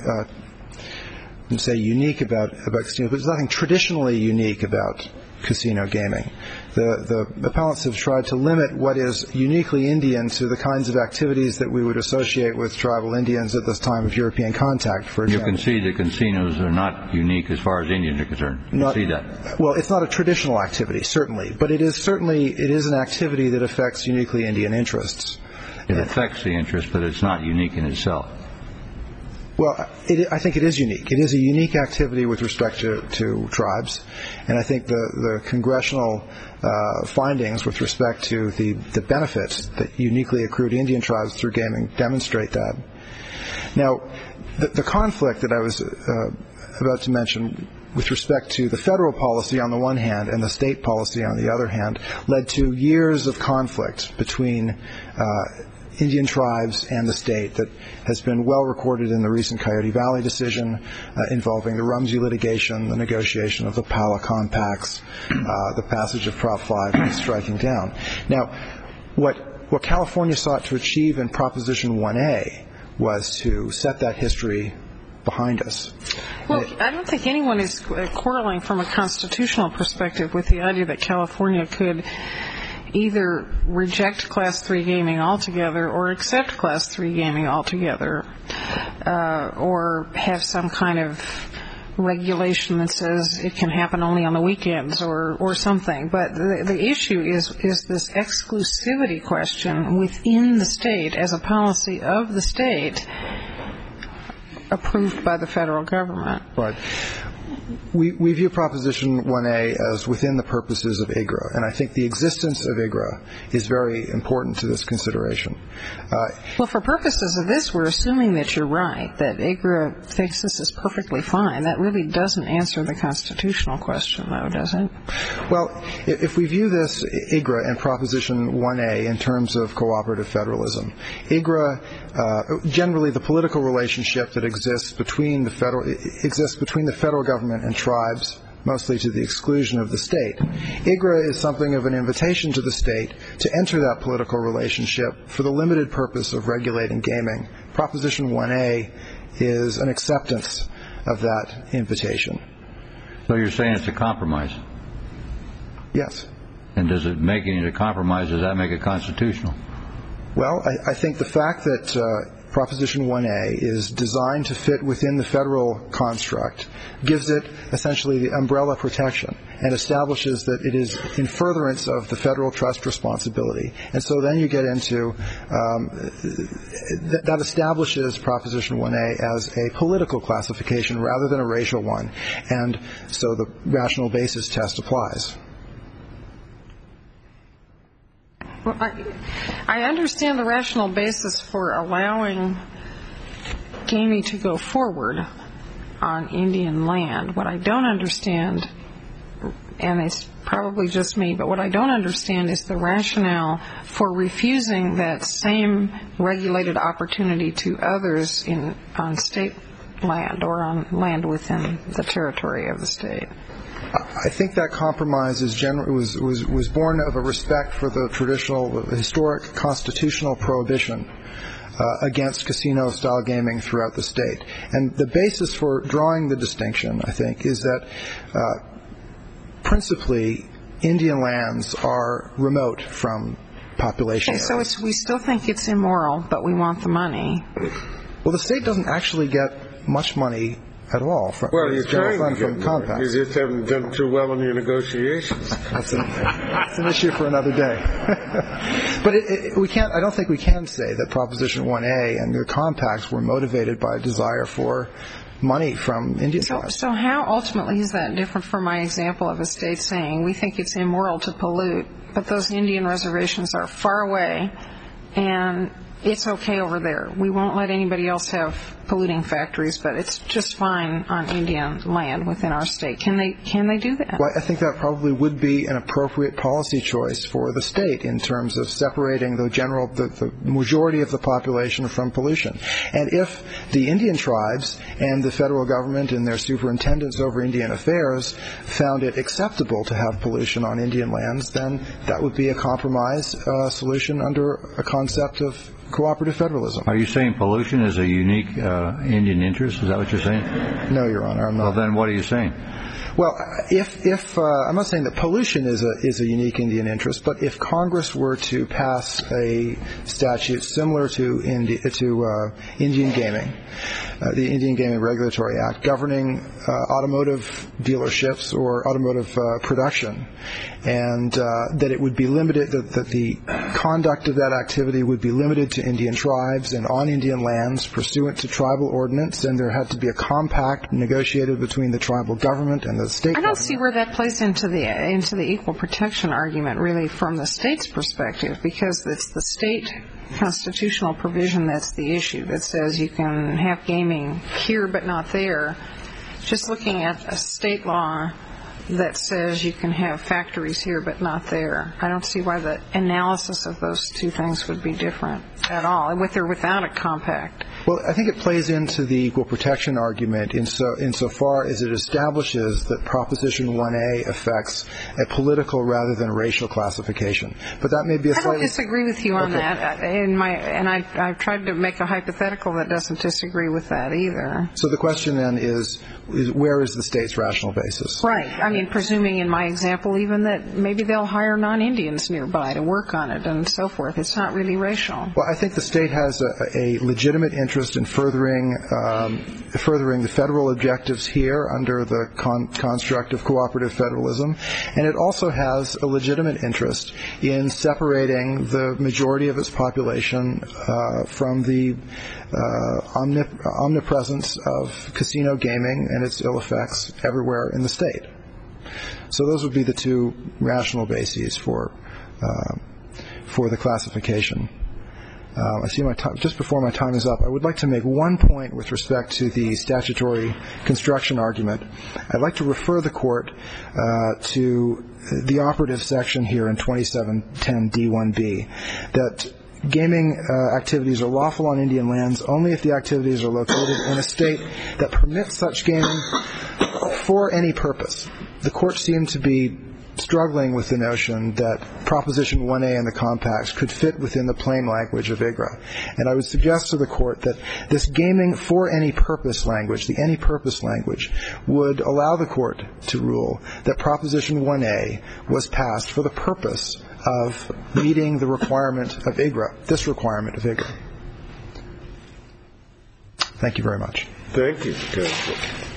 say, unique about casinos, but there's nothing traditionally unique about casino gaming. The appellants have tried to limit what is uniquely Indian to the kinds of activities that we would associate with tribal Indians at this time of European contact, for example. You concede that casinos are not unique as far as Indians are concerned. You see that? Well, it's not a traditional activity, certainly, but it is an activity that affects uniquely Indian interests. It affects the interest, but it's not unique in itself. Well, I think it is unique. It is a unique activity with respect to tribes, and I think the congressional findings with respect to the benefits that uniquely accrue to Indian tribes through gaming demonstrate that. Now, the conflict that I was about to mention with respect to the federal policy on the one hand and the state policy on the other hand led to years of conflict between Indian tribes and the state that has been well recorded in the recent Coyote Valley decision involving the Rumsey litigation, the negotiation of the Pala compacts, the passage of Prop 5 and striking down. Now, what California sought to achieve in Proposition 1A was to set that history behind us. Well, I don't think anyone is quarreling from a constitutional perspective with the idea that California could either reject Class 3 gaming altogether or accept Class 3 gaming altogether, or have some kind of regulation that says it can happen only on the weekends or something. But the issue is this exclusivity question within the state as a policy of the state approved by the federal government. Right. We view Proposition 1A as within the purposes of IGRA, and I think the existence of IGRA is very important to this consideration. Well, for purposes of this, we're assuming that you're right, that IGRA thinks this is perfectly fine. That really doesn't answer the constitutional question, though, does it? Well, if we view this IGRA and Proposition 1A in terms of cooperative federalism, IGRA, generally the political relationship that exists between the federal government and tribes, mostly to the exclusion of the state. IGRA is something of an invitation to the state to enter that political relationship for the limited purpose of regulating gaming. Proposition 1A is an acceptance of that invitation. So you're saying it's a compromise? Yes. And does it make any compromise? Does that make it constitutional? Well, I think the fact that Proposition 1A is designed to fit within the federal construct gives it essentially the umbrella protection and establishes that it is in furtherance of the federal trust responsibility. And so then you get into that establishes Proposition 1A as a political classification rather than a racial one. And so the rational basis test applies. Well, I understand the rational basis for allowing gaming to go forward on Indian land. What I don't understand, and it's probably just me, but what I don't understand is the rationale for refusing that same regulated opportunity to others on state land or on land within the territory of the state. I think that compromise was born of a respect for the traditional, historic constitutional prohibition against casino-style gaming throughout the state. And the basis for drawing the distinction, I think, is that principally Indian lands are remote from population areas. Okay, so we still think it's immoral, but we want the money. Well, the state doesn't actually get much money at all from you're general fund trying to from compacts. You just haven't done too well in your negotiations. That's an issue for another day. But I don't think we can say that Proposition 1A and the compacts were motivated by a desire for money from Indian tribes. So how ultimately is that different from my example of a state saying we think it's immoral to pollute, but those Indian reservations are far away and it's okay over there. We won't let anybody else have polluting factories, but it's just fine on Indian land within our state. Can they do that? Well, I think that probably would be an appropriate policy choice for the state in terms of separating the majority of the population from pollution. And if the Indian tribes and the federal government and their superintendents over Indian affairs found it acceptable to have pollution on Indian lands, then that would be a compromise solution under a concept of cooperative federalism. Are you saying pollution is a unique Indian interest? Is that what you're saying? No, Your Honor, I'm not. Well, then what are you saying? Well, if I'm not saying that pollution is a unique Indian interest, but if Congress were to pass a statute similar to Indian gaming, the Indian Gaming Regulatory Act, governing automotive dealerships or automotive production, and that it would be limited, that the conduct of that activity would be limited to Indian tribes and on Indian lands pursuant to tribal ordinance, and there had to be a compact negotiated between the tribal government and the state government. I don't see where that plays into the equal protection argument, really, from the state's perspective, because it's the state constitutional provision that's the issue, that says you can have gaming here but not there. Just looking at a state law that says you can have factories here but not there, I don't see why the analysis of those two things would be different at all, with or without a compact. Well, I think it plays into the equal protection argument insofar as it establishes that Proposition 1A affects a political rather than racial classification. But that may be a slightly... I don't disagree with you on that. I've tried to make a hypothetical that doesn't disagree with that either. So the question then is where is the state's rational basis? Right. I mean, presuming in my example even that maybe they'll hire non-Indians nearby to work on it and so forth. It's not really racial. Well, I think the state has a legitimate interest in furthering the federal objectives here under the construct of cooperative federalism, and it also has a legitimate interest in separating the majority of its population from the omnipresence of casino gaming and its ill effects everywhere in the state. So those would be the two rational bases for the classification. I see my time. Just before my time is up, I would like to make one point with respect to the statutory construction argument. I'd like to refer the court to the operative section here in 2710 D1B, that gaming activities are lawful on Indian lands only if the activities are located in a state that permits such gaming for any purpose. The court seemed to be struggling with the notion that Proposition 1A and the compacts could fit within the plain language of IGRA. And I would suggest to the court that this gaming for any purpose language, the any purpose language, would allow the court to rule that Proposition 1A was passed for the purpose of meeting the requirement of IGRA, this requirement of IGRA. Thank you very much. Thank you, counsel.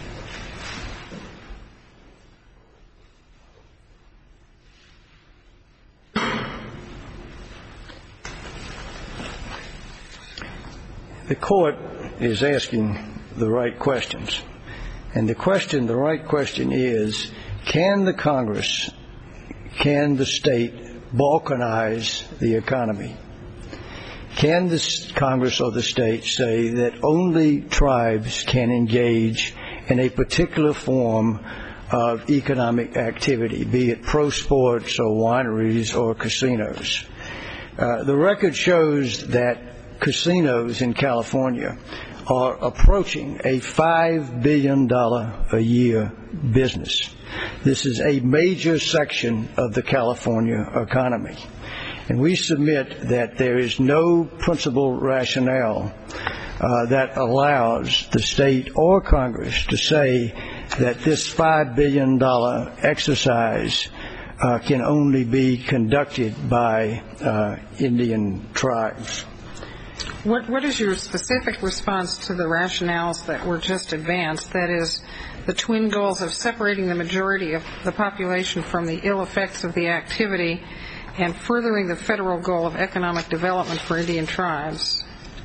The court is asking the right questions. And the right question is, can the Congress, can the state balkanize the economy? Can the Congress or the state say that only tribes can engage in a particular form of economic activity, be it pro sports or wineries or casinos? The record shows that casinos in California are approaching a $5 billion a year business. This is a major section of the California economy. And we submit that there is no principal rationale that allows the state or Congress to say that this $5 billion exercise can only be conducted by Indian tribes. What is your specific response to the rationales that were just advanced, that is, the twin goals of separating the majority of the population from the ill effects of the activity and furthering the federal goal of economic development for Indian tribes?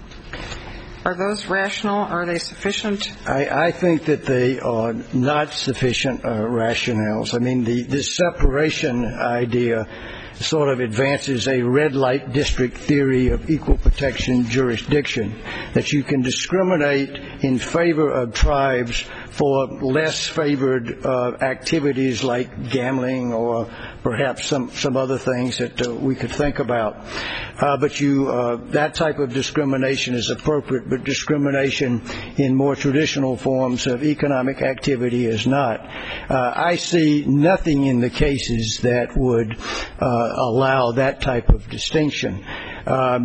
Are those rational? Are they sufficient? I think that they are not sufficient rationales. I mean, this separation idea sort of advances a red light district theory of equal protection jurisdiction, that you can discriminate in favor of tribes for less favored activities like gambling or perhaps some other things that we could think about. But that type of discrimination is appropriate, but discrimination in more traditional forms of economic activity is not. I see nothing in the cases that would allow that type of distinction.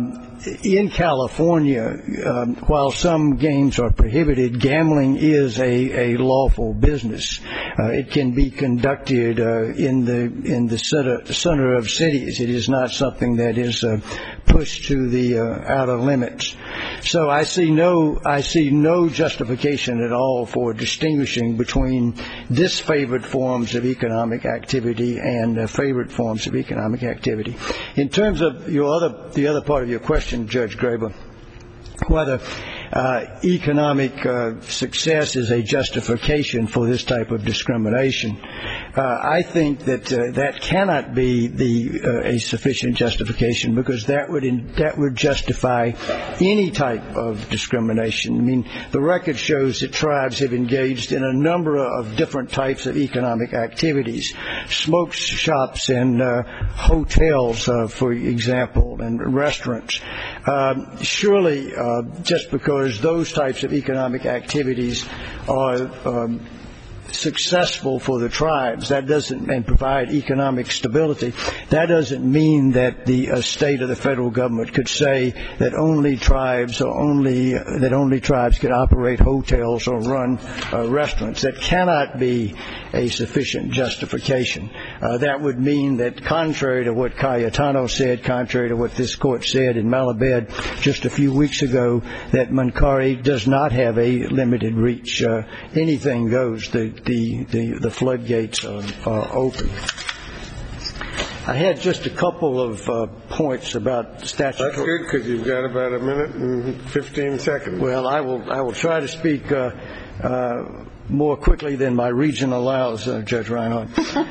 in California, while some games are prohibited, gambling is a lawful business. It can be conducted in the center of cities. It is not something that is pushed to the outer limits. So I see no justification at all for distinguishing between disfavored forms of economic activity and favored forms of economic activity. In terms of the other part of your question, Judge Graber, whether economic success is a justification for this type of discrimination, I think that cannot be a sufficient justification, because that would justify any type of discrimination. I mean, the record shows that tribes have engaged in a number of different types of economic activities, smoke shops and hotels, for example, and restaurants. Surely, just because those types of economic activities are successful for the tribes, and provide economic stability, that doesn't mean that the state or the federal government could say that only tribes could operate hotels or run restaurants. That cannot be a sufficient justification. That would mean that, contrary to what Cayetano said, contrary to what this court said in Malabed just a few weeks ago, that Mancari does not have a limited reach. Anything goes. The floodgates are open. I had just a couple of points about statutory. That's good, because you've got about a minute and 15 seconds. Well, I will try to speak more quickly than my region allows, Judge Reinhardt.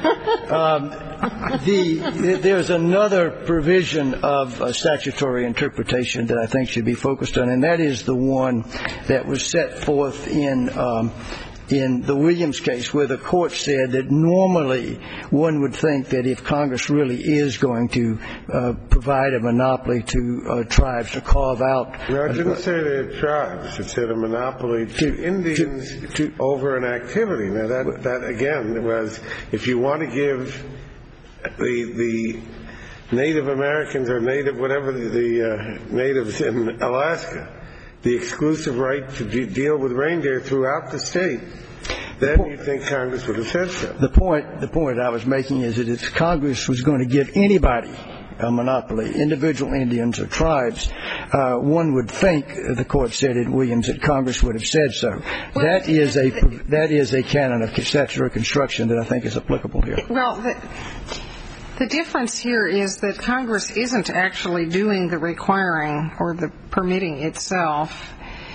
There's another provision of statutory interpretation that I think should be focused on, and that is the one that was set forth in the Williams case, where the court said that normally one would think that if Congress really is going to provide a monopoly to tribes to carve out. No, it didn't say they're tribes. It said a monopoly to Indians over an activity. Now, that again was, if you want to give the Native Americans or Native whatever the natives in Alaska the exclusive right to deal with reindeer throughout the state, then you think Congress would have said so. The point I was making is that if Congress was going to give anybody a monopoly, individual Indians or tribes, one would think, the court said in Williams, that Congress would have said so. That is a canon of statutory construction that I think is applicable here. Well, the difference here is that Congress isn't actually doing the requiring or the permitting itself.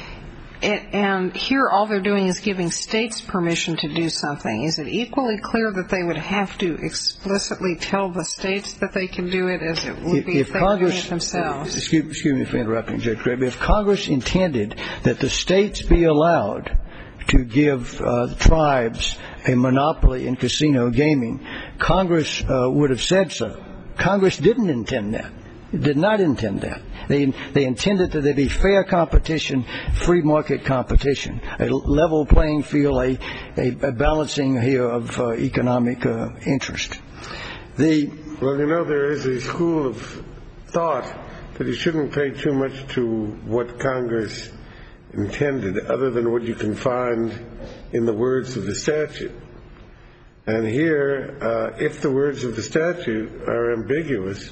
And here all they're doing is giving states permission to do something. Is it equally clear that they would have to explicitly tell the states that they can do it as it would be if they were doing it themselves? Excuse me for interrupting, Judge Craig. If Congress intended that the states be allowed to give tribes a monopoly in casino gaming, Congress would have said so. Congress didn't intend that. It did not intend that. They intended that there be fair competition, free market competition, a level playing field, a balancing here of economic interest. Well, you know, there is a school of thought that you shouldn't pay too much to what Congress intended, other than what you can find in the words of the statute. And here, if the words of the statute are ambiguous,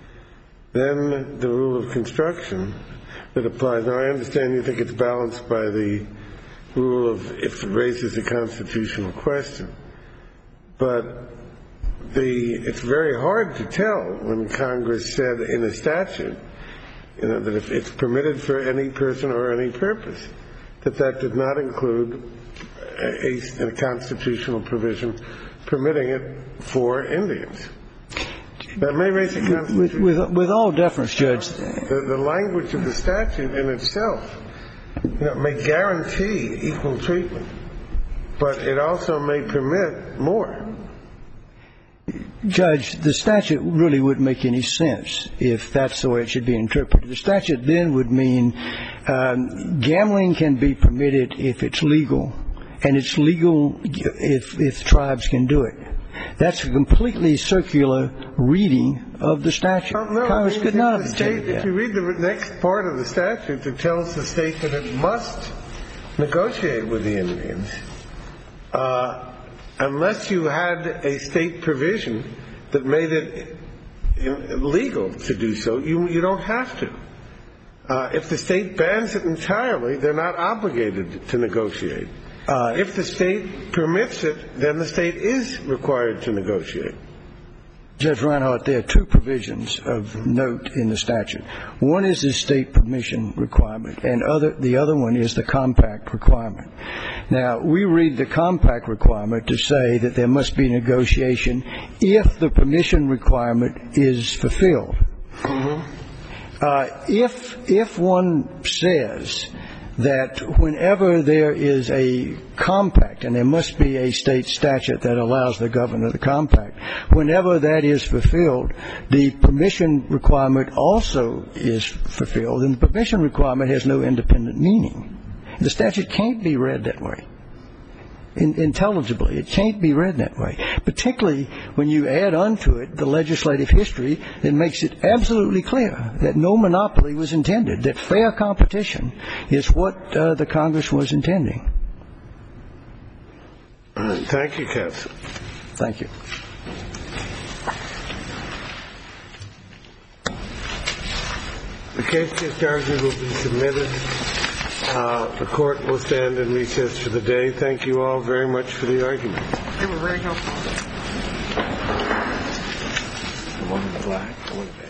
then the rule of construction that applies. Now, I understand you think it's balanced by the rule of if it raises a constitutional question. But it's very hard to tell when Congress said in a statute, you know, that if it's permitted for any person or any purpose, that did not include a constitutional provision permitting it for Indians. That may raise a constitutional. With all deference, Judge. The language of the statute in itself, you know, may guarantee equal treatment, but it also may permit more. Judge, the statute really wouldn't make any sense if that's the way it should be interpreted. The statute then would mean gambling can be permitted if it's legal, and it's legal if tribes can do it. That's a completely circular reading of the statute. No, Congress could not have intended that. If you read the next part of the statute, it tells the state that it must negotiate with the Indians unless you had a state provision that made it legal to do so. You don't have to. If the state bans it entirely, they're not obligated to negotiate. If the state permits it, then the state is required to negotiate. Judge Reinhart, there are two provisions of note in the statute. One is the state permission requirement, and the other one is the compact requirement. Now, we read the compact requirement to say that there must be negotiation if the permission requirement is fulfilled. Mm-hmm. If one says that whenever there is a compact, and there must be a state statute that allows the governor the compact, whenever that is fulfilled, the permission requirement also is fulfilled, and the permission requirement has no independent meaning. The statute can't be read that way. Intelligibly, it can't be read that way, particularly when you add onto it the legislative history that makes it absolutely clear that no monopoly was intended, that fair competition is what the Congress was intending. Thank you, counsel. Thank you. The case just argued will be submitted. The court will stand in recess for the day. Thank you all very much for the argument. They were very helpful. The one in black, the one in